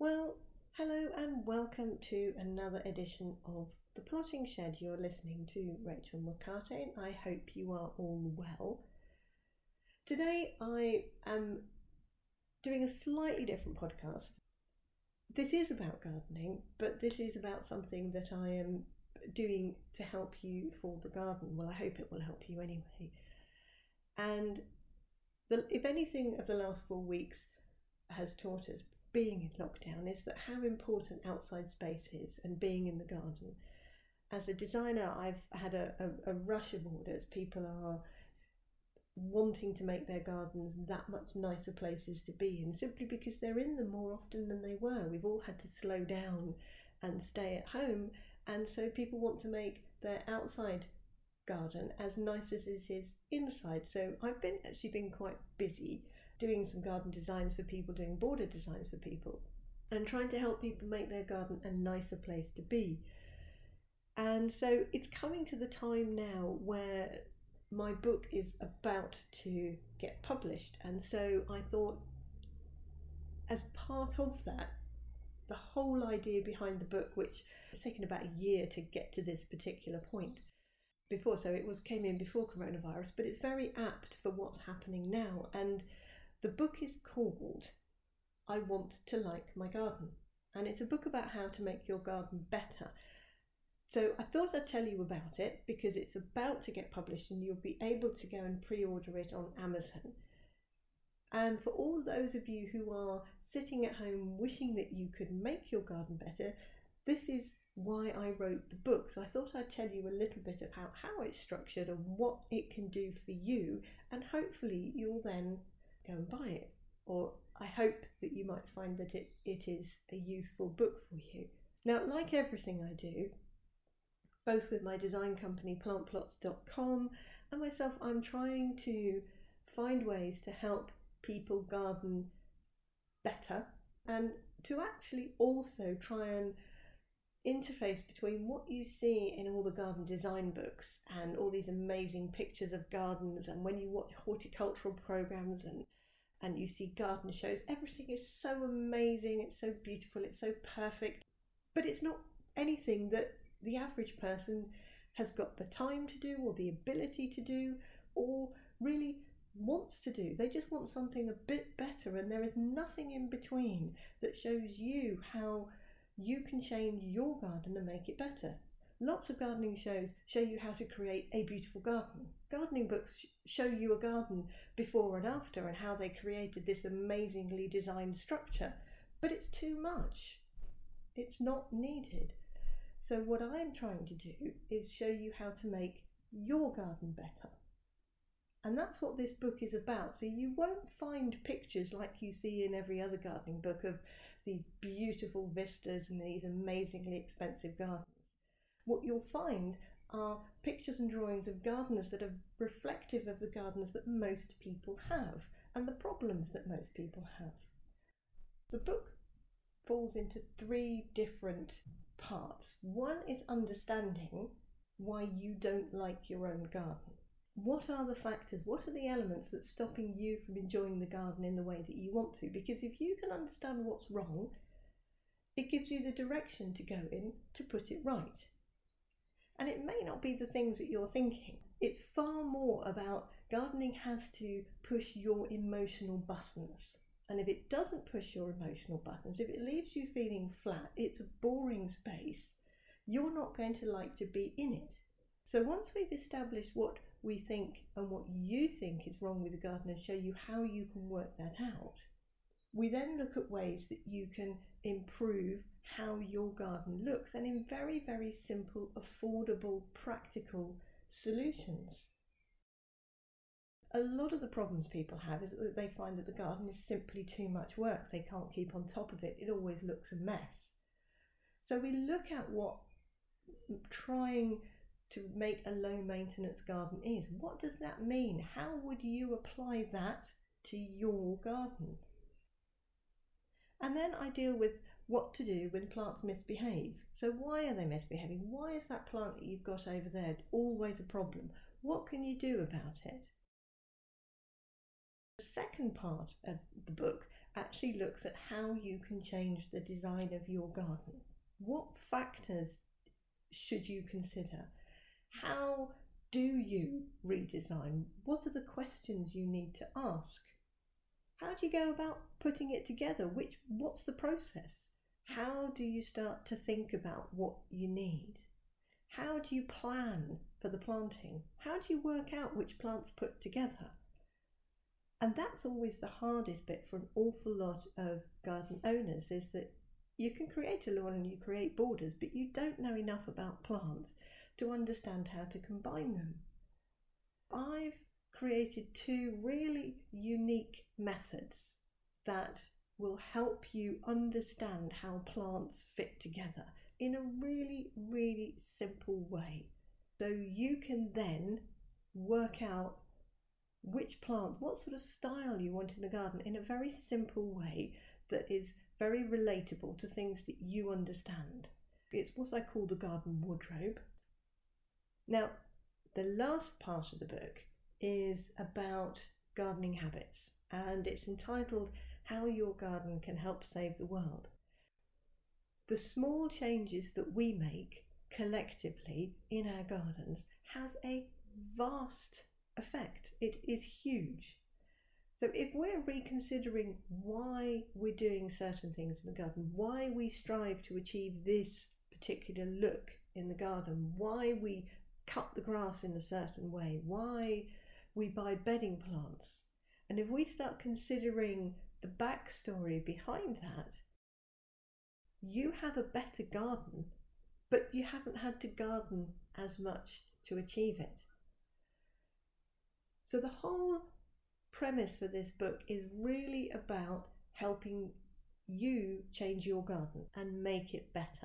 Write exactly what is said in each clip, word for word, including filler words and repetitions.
Well, hello and welcome to another edition of The Plotting Shed. You're listening to Rachel McCarthy and I hope you are all well. Today I am doing a slightly different podcast. This is about gardening, but this is about something that I am doing to help you for the garden. Well, I hope it will help you anyway. And the, if anything of the last four weeks has taught us, being in lockdown, is that how important outside space is and being in the garden. As a designer, I've had a, a, a rush of orders. People are wanting to make their gardens that much nicer places to be in, simply because they're in them more often than they were. We've all had to slow down and stay at home, and so people want to make their outside garden as nice as it is inside. So I've been actually been quite busy doing some garden designs for people, doing border designs for people, and trying to help people make their garden a nicer place to be. And so it's coming to the time now where my book is about to get published, and so I thought, as part of that, the whole idea behind the book, which has taken about a year to get to this particular point before, so it was came in before coronavirus, but it's very apt for what's happening now. And the book is called I Want to Like My Garden, and it's a book about how to make your garden better. So I thought I'd tell you about it because it's about to get published and you'll be able to go and pre-order it on Amazon. And for all those of you who are sitting at home wishing that you could make your garden better, this is why I wrote the book. So I thought I'd tell you a little bit about how it's structured and what it can do for you, and hopefully you'll then go and buy it. Or I hope that you might find that it, it is a useful book for you. Now, like everything I do, both with my design company plant plots dot com and myself, I'm trying to find ways to help people garden better, and to actually also try and interface between what you see in all the garden design books and all these amazing pictures of gardens, and when you watch horticultural programs and and you see garden shows, everything is so amazing, it's so beautiful, it's so perfect, but it's not anything that the average person has got the time to do or the ability to do or really wants to do. They just want something a bit better, and there is nothing in between that shows you how you can change your garden and make it better. Lots of gardening shows show you how to create a beautiful garden. Gardening books show you a garden before and after and how they created this amazingly designed structure, but it's too much. It's not needed. So what I'm trying to do is show you how to make your garden better. And that's what this book is about. So you won't find pictures like you see in every other gardening book of these beautiful vistas and these amazingly expensive gardens. What you'll find are pictures and drawings of gardeners that are reflective of the gardens that most people have and the problems that most people have. The book falls into three different parts. One is understanding why you don't like your own garden. What are the factors, what are the elements that's stopping you from enjoying the garden in the way that you want to? Because if you can understand what's wrong, it gives you the direction to go in to put it right. And it may not be the things that you're thinking. It's far more about gardening has to push your emotional buttons. And if it doesn't push your emotional buttons, if it leaves you feeling flat, it's a boring space, you're not going to like to be in it. So once we've established what we think and what you think is wrong with the garden and show you how you can work that out, we then look at ways that you can improve how your garden looks, and in very, very simple, affordable, practical solutions. A lot of the problems people have is that they find that the garden is simply too much work. They can't keep on top of it. It always looks a mess. So we look at what trying to make a low maintenance garden is. What does that mean? How would you apply that to your garden? And then I deal with what to do when plants misbehave. So why are they misbehaving? Why is that plant that you've got over there always a problem? What can you do about it? The second part of the book actually looks at how you can change the design of your garden. What factors should you consider? How do you redesign? What are the questions you need to ask? How do you go about putting it together? Which, what's the process? How do you start to think about what you need? How do you plan for the planting? How do you work out which plants put together? And that's always the hardest bit for an awful lot of garden owners, is that you can create a lawn and you create borders, but you don't know enough about plants to understand how to combine them. I've created two really unique methods that will help you understand how plants fit together in a really, really simple way. So you can then work out which plants, what sort of style you want in the garden in a very simple way that is very relatable to things that you understand. It's what I call the garden wardrobe. Now, the last part of the book is about gardening habits, and it's entitled How Your Garden Can Help Save the World. The small changes that we make collectively in our gardens has a vast effect. It is huge. So if we're reconsidering why we're doing certain things in the garden, why we strive to achieve this particular look in the garden, why we cut the grass in a certain way, why we buy bedding plants, and if we start considering the backstory behind that, you have a better garden, but you haven't had to garden as much to achieve it. So the whole premise for this book is really about helping you change your garden and make it better.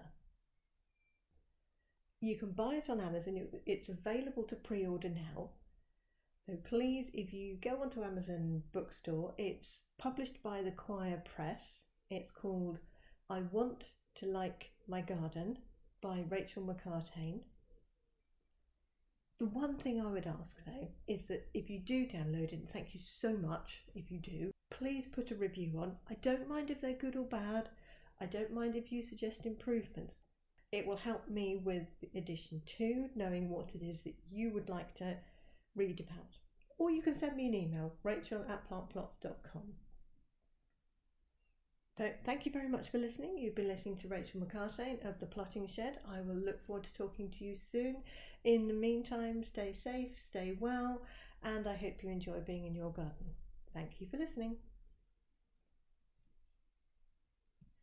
You can buy it on Amazon. It's available to pre-order now. So please, if you go onto Amazon bookstore, it's published by the Quire Press. It's called I Want to Like My Garden by Rachel McCartain. The one thing I would ask though is that if you do download it, and thank you so much if you do, please put a review on. I don't mind if they're good or bad. I don't mind if you suggest improvements. It will help me with edition two, knowing what it is that you would like to read about. Or you can send me an email, rachel at plantplots dot com. So thank you very much for listening. You've been listening to Rachel McCartain of The Plotting Shed. I will look forward to talking to you soon. In the meantime, stay safe, stay well, and I hope you enjoy being in your garden. Thank you for listening.